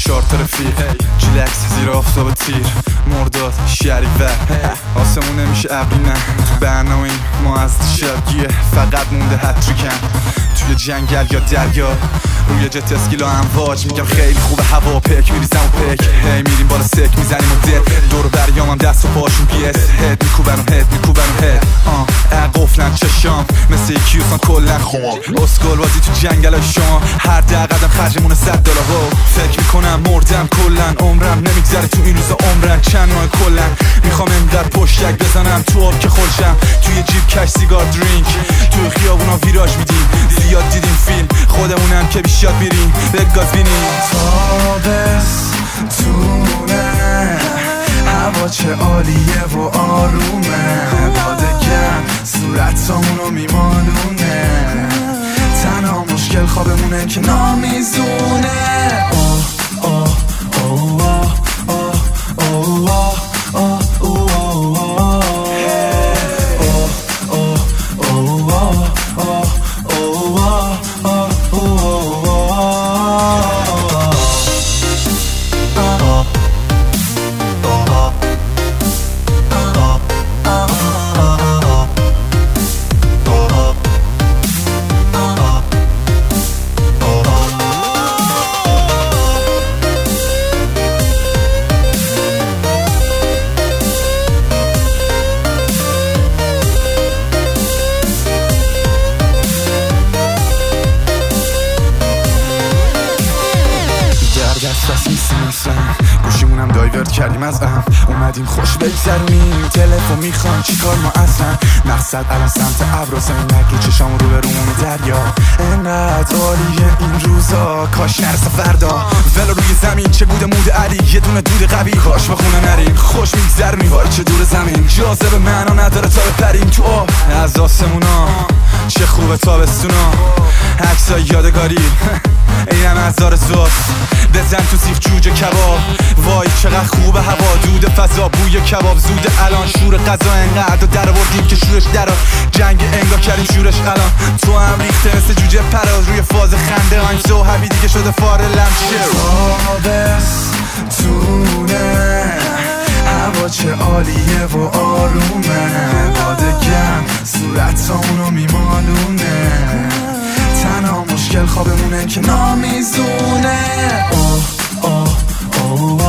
4 تا رفیق جیلکس زیر آفتاب تیر مرداد شریفه آسمون نمیشه ابری نه تو برنامه این ما از شبگیه فقط مونده هتریکن توی جنگل یا دریا روی جت اسکیلا امواج میگم خیلی خوبه هوا پک میریزم و پک هی میریم بالا سک میزنیم و دل دور بریامم دست و پاشون بیس هد میکوبن و هد قفلن چشام مثل یکی اصلا کلن خواب اسکول بازی تو جنگل های شما هر دقیقم خرجمونه $100 فکر میکنم مردم کلن عمرم نمیگذره تو این روزا عمرن چند ماه کلن میخوام اینقدر پشتک بزنم تو آب که خلشم توی جیب کش سیگار درینک توی خیابونا ویراج میدیم زیاد دیدیم فیلم خودمونم که بیشاد میریم به گاز بینیم تونه هوا چه عالیه و آرومه بادگم صورتامونو میمالونه تنها مشکل خوابمونه که نامیزونه دست نیستیم اصلا گوشیمونم دایورد کردیم از اومدیم خوش بگذرونیم تلفن میخوان چیکار ما اصلا مقصد الان سمت ابراز اینک رو چشام رو به رومون دریا انقدر عالیه این روزا کاش نرسه فردا ولو روی زمین چه گوده مود علی یه دونه دود قوی کاش به خونه نریم خوش میگذرونیم وای چه دور زمین جاذبه معنا نداره تا بپریم تو آب از آسمونا چه خوبه تابستونا عکسای یادگاری اینم از آرزوست بزن تو سیخ جوجه کباب وای چقدر خوبه هوا دود فضا بوی کباب زود الان شور غذا انقدر در آوردیم که شورش درا جنگ انگار کردیم شورش الان تو هم ریخته مثل جوجه پراز روی فاز خنده I'm so happy دیگه شده فار لمشه تونه هوا چه عالیه و آرومه بادگم صورتامونو میمالونه تنها مشکل خوابمونه که نامیزونه